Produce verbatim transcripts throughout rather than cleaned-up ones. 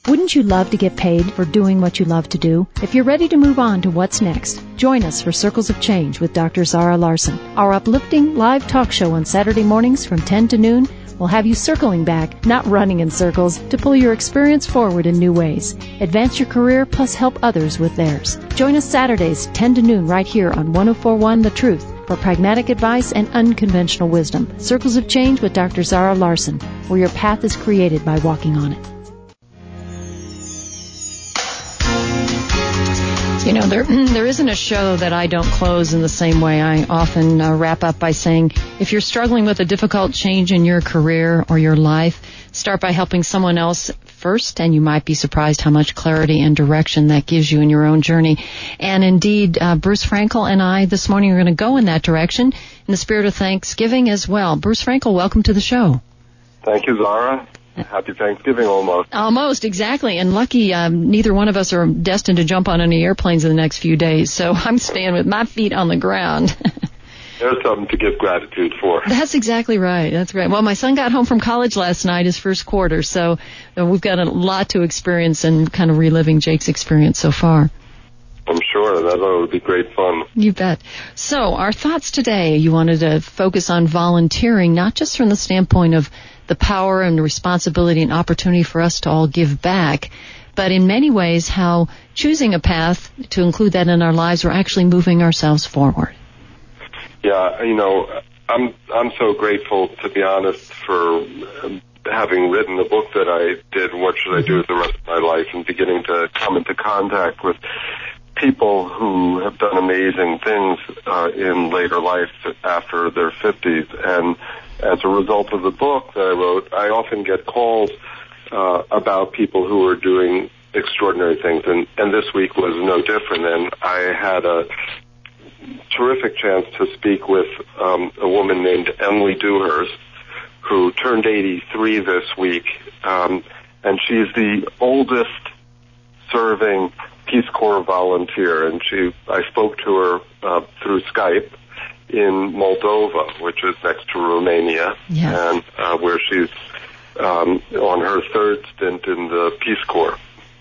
Wouldn't you love to get paid for doing what you love to do? If you're ready to move on to what's next, join us for Circles of Change with Doctor Zara Larson. Our uplifting live talk show on Saturday mornings from ten to noon will have you circling back, not running in circles, to pull your experience forward in new ways. Advance your career plus help others with theirs. Join us Saturdays, ten to noon, right here on one oh four point one The Truth for pragmatic advice and unconventional wisdom. Circles of Change with Doctor Zara Larson, where your path is created by walking on it. You know, there there isn't a show that I don't close in the same way. I often uh, wrap up by saying, if you're struggling with a difficult change in your career or your life, start by helping someone else first, and you might be surprised how much clarity and direction that gives you in your own journey. And indeed, uh, Bruce Frankel and I this morning are going to go in that direction in the spirit of Thanksgiving as well. Bruce Frankel, welcome to the show. Thank you, Zara. Happy Thanksgiving, almost. Almost, exactly. And lucky, um, neither one of us are destined to jump on any airplanes in the next few days, so I'm staying with my feet on the ground. There's something to give gratitude for. That's exactly right. That's right. Well, my son got home from college last night, his first quarter, so uh, we've got a lot to experience and kind of reliving Jake's experience so far. I'm sure that would be great fun. You bet. So our thoughts today, you wanted to focus on volunteering, not just from the standpoint of the power and the responsibility and opportunity for us to all give back, but in many ways how choosing a path to include that in our lives, we're actually moving ourselves forward. Yeah, you know, I'm I'm so grateful, to be honest, for having written the book that I did, What Should I Do with the Rest of My Life, and beginning to come into contact with people who have done amazing things uh, in later life after their fifties. And as a result of the book that I wrote, I often get calls uh, about people who are doing extraordinary things, and, and this week was no different. And I had a terrific chance to speak with um, a woman named Emily Dewhurst, who turned eighty-three this week, um, and she's the oldest serving Peace Corps volunteer, and she I spoke to her uh, through Skype in Moldova, which is next to Romania, yes. and uh, where she's um, on her third stint in the Peace Corps.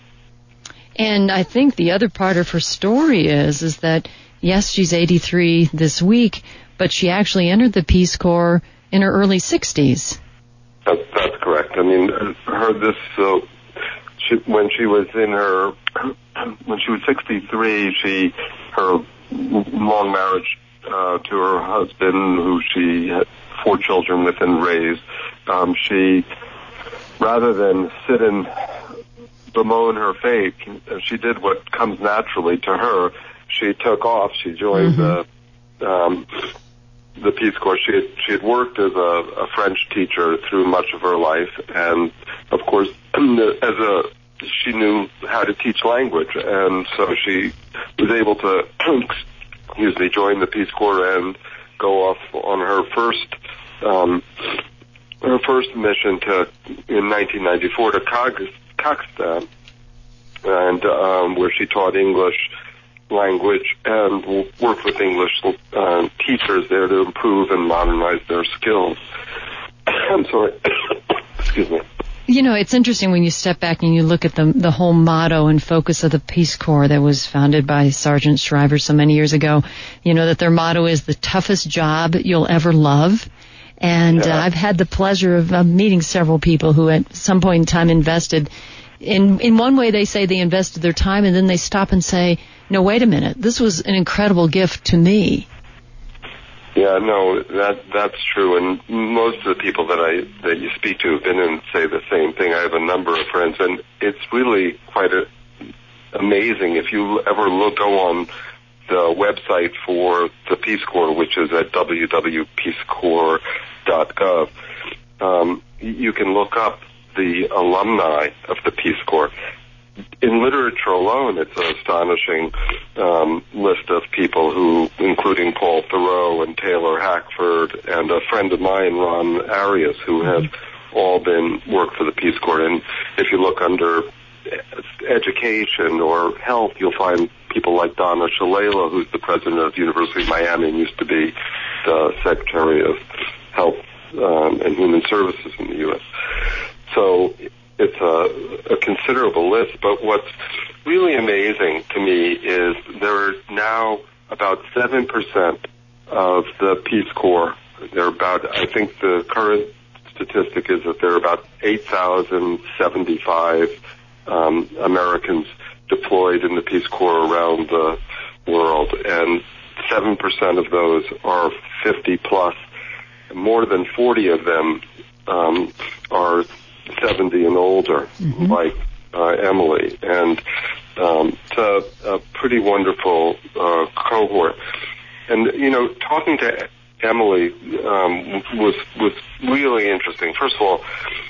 And I think the other part of her story is is that, yes, she's eighty-three this week, but she actually entered the Peace Corps in her early sixties. That, that's correct. I mean, her this uh, she, when she was in her when she was sixty-three, she her long marriage uh, to her husband, who she had four children with and raised, um, she rather than sit and bemoan her fate, she did what comes naturally to her. She took off. She joined mm-hmm. the um, the Peace Corps. She had, she had worked as a, a French teacher through much of her life, and of course, as a she knew how to teach language, and so she was able to, excuse me, join the Peace Corps and go off on her first um, her first mission to in nineteen ninety-four to Kazakhstan, and um, where she taught English language and worked with English uh, teachers there to improve and modernize their skills. I'm sorry. Excuse me. You know, it's interesting when you step back and you look at the the whole motto and focus of the Peace Corps that was founded by Sergeant Shriver so many years ago. You know, that their motto is the toughest job you'll ever love. And yeah. uh, I've had the pleasure of uh, meeting several people who at some point in time invested in in one way. They say they invested their time, and then they stop and say, no, wait a minute, this was an incredible gift to me. Yeah, no, that that's true, and most of the people that I that you speak to have been and say the same thing. I have a number of friends, and it's really quite a, amazing if you ever look go on the website for the Peace Corps, which is at w w w dot peace corps dot gov. Um, you can look up the alumni of the Peace Corps. In literature alone, it's an astonishing um, list of people who, including Paul Thoreau and Taylor Hackford and a friend of mine, Ron Arias, who have all been worked for the Peace Corps. And if you look under education or health, you'll find people like Donna Shalala, who's the president of the University of Miami and used to be the Secretary of Health um, and Human Services in the U S So it's a, a considerable list. But what's really amazing to me is there are now about seven percent of the Peace Corps. They're about, I think the current statistic is that there are about eight thousand seventy-five um, Americans deployed in the Peace Corps around the world, and seven percent of those are fifty plus. More than forty of them um, are seventy and older, mm-hmm. like uh, Emily, and um, it's a, a pretty wonderful uh, cohort. And you know, talking to Emily um, was was really interesting. First of all,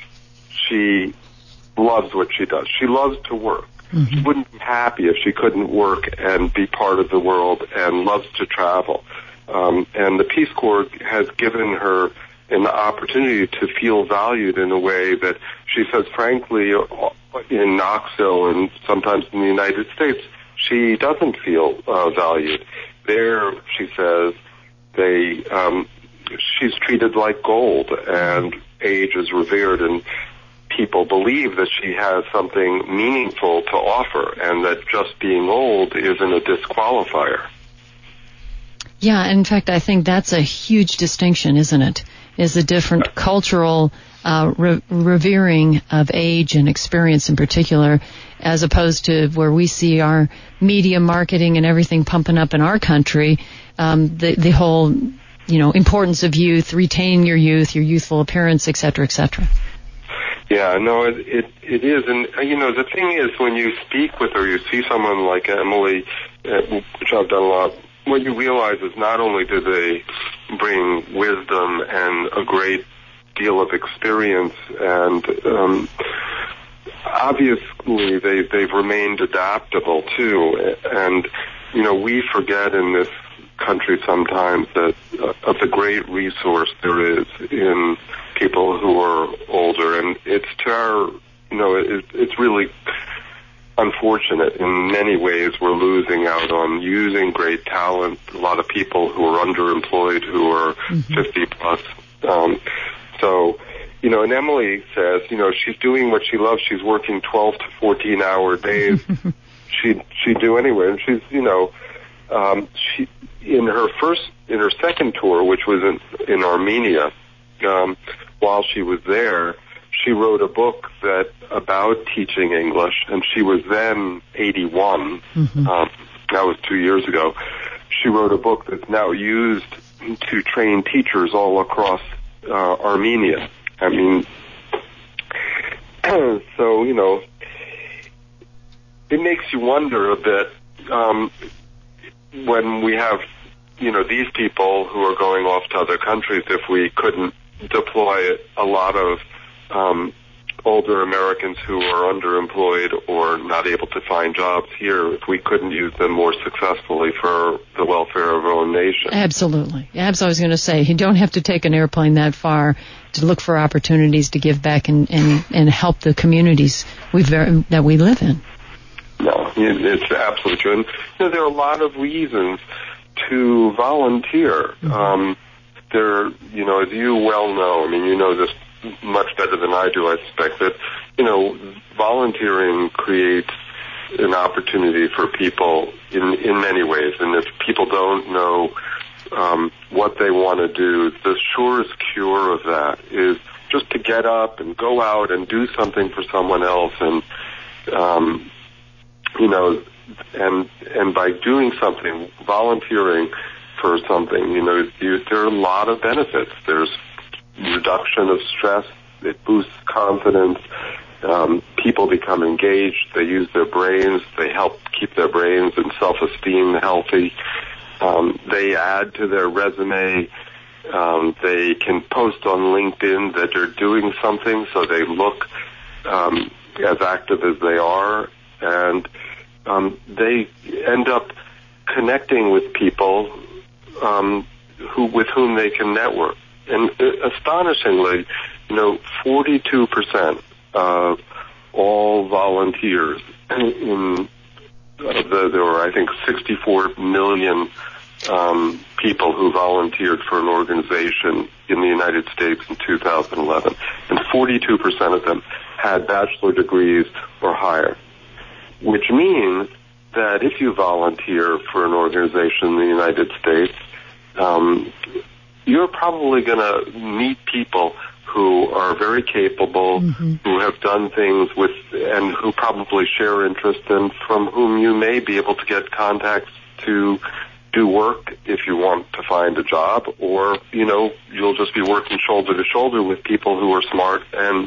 she loves what she does. She loves to work. Mm-hmm. She wouldn't be happy if she couldn't work and be part of the world, and loves to travel. Um, and the Peace Corps has given her an opportunity to feel valued in a way that she says, frankly, in Knoxville and sometimes in the United States, she doesn't feel uh, valued. There, she says, they um, she's treated like gold, and age is revered, and people believe that she has something meaningful to offer, and that just being old isn't a disqualifier. Yeah, in fact, I think that's a huge distinction, isn't it? Is a different cultural uh, re- revering of age and experience in particular, as opposed to where we see our media marketing and everything pumping up in our country, um, the, the whole, you know, importance of youth, retain your youth, your youthful appearance, et cetera, et cetera. Yeah, no, it, it it is, and you know, the thing is, when you speak with her, you see someone like Emily, uh, which I've done a lot. What you realize is not only do they bring wisdom and a great deal of experience, and um, obviously they they've remained adaptable too. And you know, we forget in this country sometimes that uh, of the great resource there is in people who are older, and it's to our, you know, it, it's really unfortunate. In many ways, we're losing out on using great talent. A lot of people who are underemployed, who are mm-hmm. fifty plus. Um, so, you know, and Emily says, you know, she's doing what she loves. She's working twelve to fourteen hour days. she she'd do anyway, and she's, you know, um, she in her first in her second tour, which was in in Armenia. Um, while she was there, she wrote a book that about teaching English, and she was then eighty-one. Mm-hmm. Um, that was two years ago. She wrote a book that's now used to train teachers all across uh, Armenia. I mean, so, you know, it makes you wonder a bit um, when we have, you know, these people who are going off to other countries, if we couldn't deploy a lot of um, older Americans who are underemployed or not able to find jobs here, if we couldn't use them more successfully for the welfare of our own nation. Absolutely. Abs, I was going to say, you don't have to take an airplane that far to look for opportunities to give back and, and, and help the communities we ver- that we live in. No, it's absolutely true. And, you know, there are a lot of reasons to volunteer. Mm-hmm. Um, there, you know, as you well know, I mean, you know this much better than I do, I suspect, that, you know, volunteering creates an opportunity for people in, in many ways. And if people don't know um, what they want to do, the surest cure of that is just to get up and go out and do something for someone else. And, um, you know, and and by doing something, volunteering for something, you know, you, there are a lot of benefits. There's reduction of stress. It boosts confidence. Um, people become engaged. They use their brains. They help keep their brains and self-esteem healthy. Um, they add to their resume. Um, they can post on LinkedIn that they're doing something, so they look um, as active as they are. And um, they end up connecting with people um, who with whom they can network. And uh, astonishingly, you know, forty-two percent of all volunteers in uh, the, there were, I think, sixty-four million um, people who volunteered for an organization in the United States in two thousand eleven, and forty-two percent of them had bachelor degrees or higher, which means that if you volunteer for an organization in the United States, um, you're probably going to meet people who are very capable, mm-hmm. who have done things with, and who probably share interest, and from whom you may be able to get contacts to do work if you want to find a job, or, you know, you'll just be working shoulder to shoulder with people who are smart and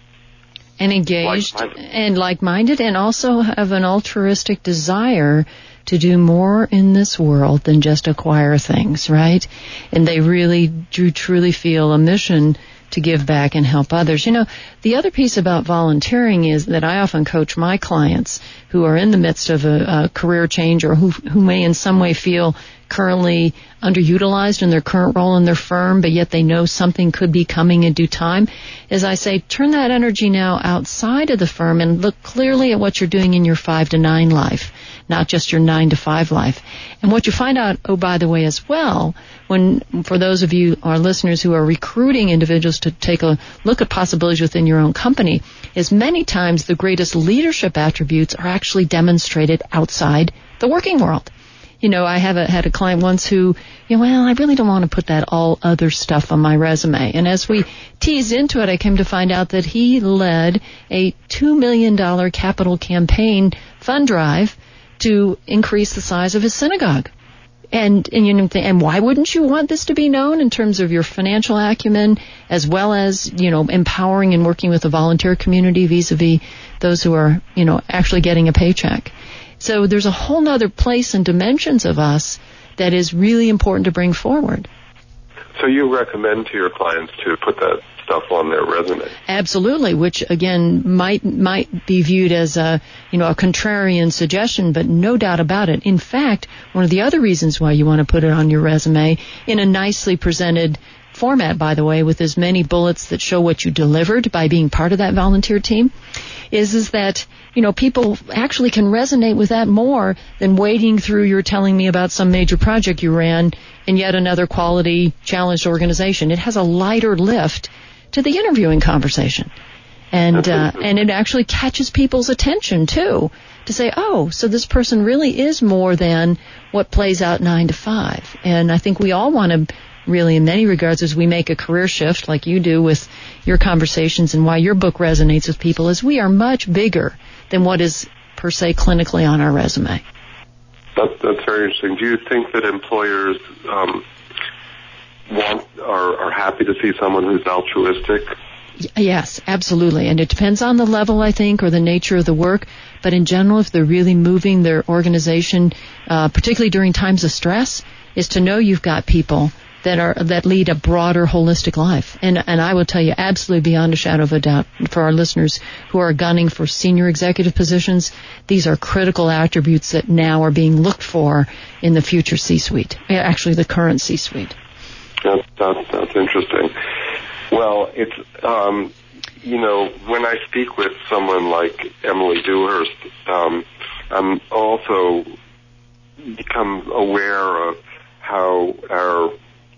and engaged like-minded. and like-minded, and also have an altruistic desire to do more in this world than just acquire things, right? And they really do truly feel a mission to give back and help others. You know, the other piece about volunteering is that I often coach my clients who are in the midst of a, a career change, or who, who may in some way feel currently underutilized in their current role in their firm, but yet they know something could be coming in due time. As I say, turn that energy now outside of the firm and look clearly at what you're doing in your five to nine life, not just your nine to five life. And what you find out, oh, by the way, as well, when, for those of you, our listeners who are recruiting individuals to take a look at possibilities within your own company, is many times the greatest leadership attributes are actually demonstrated outside the working world. You know, I have a, had a client once who, you know, well, I really don't want to put that all other stuff on my resume. And as we teased into it, I came to find out that he led a two million dollars capital campaign fund drive to increase the size of his synagogue. And, and you know, and why wouldn't you want this to be known in terms of your financial acumen, as well as, you know, empowering and working with the volunteer community vis-a-vis those who are, you know, actually getting a paycheck. So there's a whole other place and dimensions of us that is really important to bring forward. So you recommend to your clients to put that stuff on their resume? Absolutely, which again might might be viewed as a, you know, a contrarian suggestion, but no doubt about it. In fact, one of the other reasons why you want to put it on your resume in a nicely presented format, by the way, with as many bullets that show what you delivered by being part of that volunteer team, is is that, you know, people actually can resonate with that more than wading through you're telling me about some major project you ran in yet another quality challenged organization. It has a lighter lift to the interviewing conversation. And uh, and it actually catches people's attention, too, to say, oh, so this person really is more than what plays out nine to five. And I think we all want to really, in many regards, as we make a career shift like you do with your conversations, and why your book resonates with people, is we are much bigger than what is per se clinically on our resume. That, that's very interesting. Do you think that employers um, want are, are happy to see someone who's altruistic? Yes, absolutely. And it depends on the level, I think, or the nature of the work. But in general, if they're really moving their organization, uh, particularly during times of stress, is to know you've got people that are that lead a broader, holistic life. And and I will tell you, absolutely beyond a shadow of a doubt, for our listeners who are gunning for senior executive positions, these are critical attributes that now are being looked for in the future C-suite, actually the current C-suite. That's, that's, that's interesting. Well, it's, um, you know, when I speak with someone like Emily Dewhurst, um, I'm also become aware of how our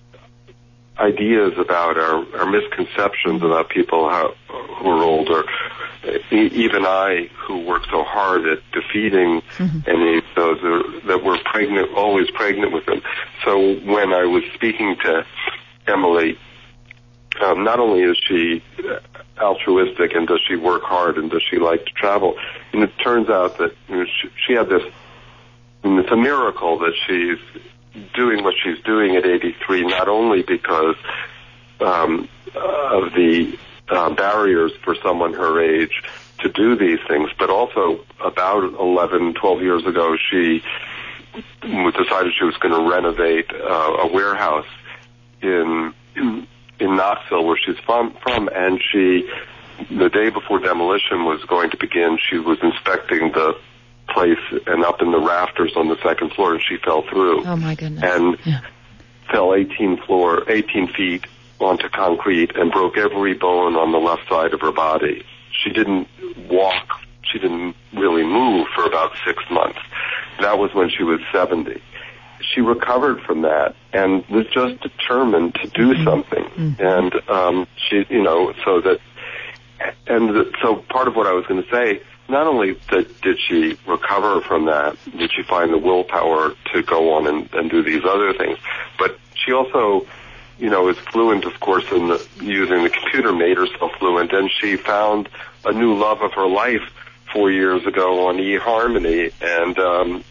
ideas about our, our misconceptions about people how, who are older, even I, who work so hard at defeating mm-hmm. any of those are, that were pregnant, always pregnant with them. So when I was speaking to Emily, um, not only is she altruistic and does she work hard and does she like to travel, and it turns out that, you know, she, she had this, and it's a miracle that she's doing what she's doing at eighty-three, not only because um, of the uh, barriers for someone her age to do these things, but also about eleven, twelve years ago, she decided she was going to renovate uh, a warehouse in, in in Knoxville, where she's from, from, and she, the day before demolition was going to begin, she was inspecting the place and up in the rafters on the second floor, and she fell through. Oh my goodness! And yeah. fell eighteen floor, eighteen feet onto concrete and broke every bone on the left side of her body. She didn't walk. She didn't really move for about six months. That was when she was seventy. She recovered from that and was just determined to do mm-hmm. something. Mm-hmm. And um, she, you know, so that and the, so part of what I was going to say, not only that did she recover from that, did she find the willpower to go on and, and do these other things, but she also, you know, is fluent, of course, in the, using the computer, made herself fluent, and she found a new love of her life four years ago on eHarmony, and um,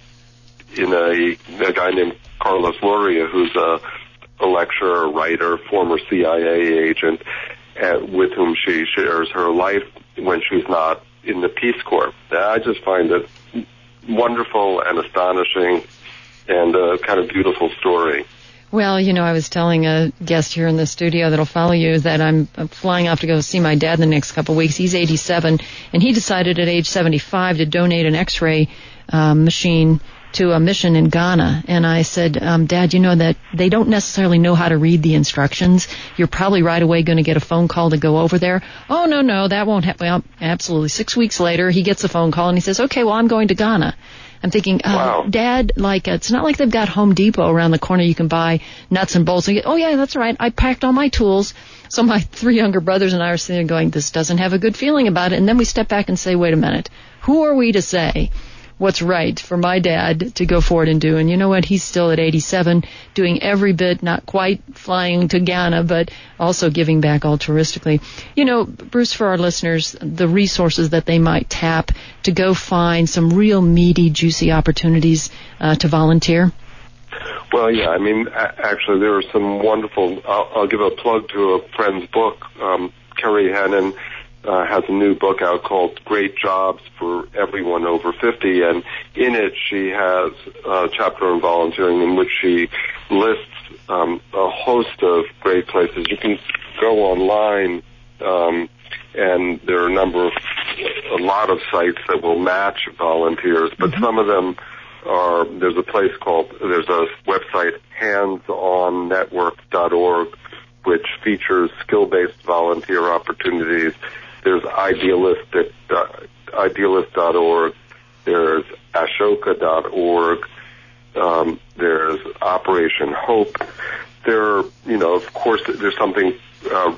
in a, a guy named Carlos Loria, who's a, a lecturer, a writer, former C I A agent, uh, with whom she shares her life when she's not in the Peace Corps. I just find it wonderful and astonishing and a kind of beautiful story. Well, you know, I was telling a guest here in the studio that'll follow you that I'm flying off to go see my dad in the next couple of weeks. He's eighty-seven, and he decided at age seventy-five to donate an X-ray um, machine to a mission in Ghana. And I said, um, Dad, you know that they don't necessarily know how to read the instructions. You're probably right away going to get a phone call to go over there. Oh, no, no, that won't happen. Well, absolutely. Six weeks later, he gets a phone call, and he says, okay, well, I'm going to Ghana. I'm thinking, uh, wow. Dad, like, uh, it's not like they've got Home Depot around the corner you can buy nuts and bolts. And you, oh, yeah, that's right. I packed all my tools. So my three younger brothers and I are sitting there going, this doesn't have a good feeling about it. And then we step back and say, wait a minute, who are we to say what's right for my dad to go forward and do? And you know what? He's still at eighty-seven, doing every bit, not quite flying to Ghana, but also giving back altruistically. You know, Bruce, for our listeners, the resources that they might tap to go find some real meaty, juicy opportunities uh, to volunteer. Well, yeah, I mean, a- actually, there are some wonderful, I'll, I'll give a plug to a friend's book. Um, Kerry Hannon uh, has a new book out called Great Jobs for Everyone Over fifty, and in it she has a chapter on volunteering in which she lists um, a host of great places. You can go online, um, and there are a number of, a lot of sites that will match volunteers, but mm-hmm. some of them are, there's a place called, there's a website, hands on network dot org, which features skill-based volunteer opportunities. There's idealistic, uh, idealist dot org. There's ashoka dot org. Um, there's Operation Hope. There are, you know, of course, there's something, uh,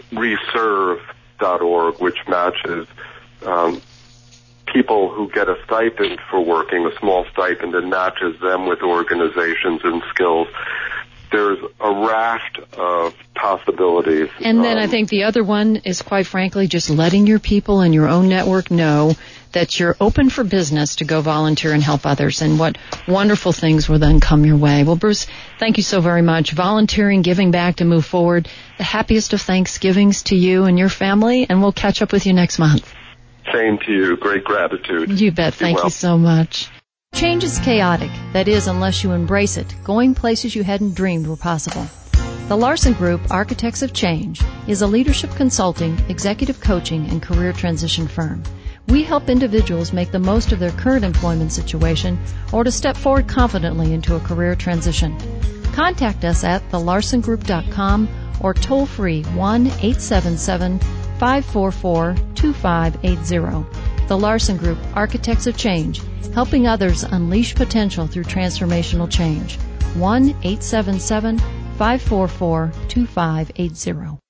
reserve dot org, which matches um, people who get a stipend for working, a small stipend, and matches them with organizations and skills. There's a raft of possibilities. And then um, I think the other one is, quite frankly, just letting your people in your own network know that you're open for business to go volunteer and help others, and what wonderful things will then come your way. Well, Bruce, thank you so very much. Volunteering, giving back to move forward. The happiest of Thanksgivings to you and your family, and we'll catch up with you next month. Same to you. Great gratitude. You bet. Thank well. you so much. Change is chaotic. That is, unless you embrace it, going places you hadn't dreamed were possible. The Larson Group, Architects of Change, is a leadership consulting, executive coaching, and career transition firm. We help individuals make the most of their current employment situation or to step forward confidently into a career transition. Contact us at the larson group dot com or toll free one eight seven seven, five four four, two five eight zero. The Larson Group, Architects of Change, helping others unleash potential through transformational change. one eight seven seven, five four four, two five eight zero.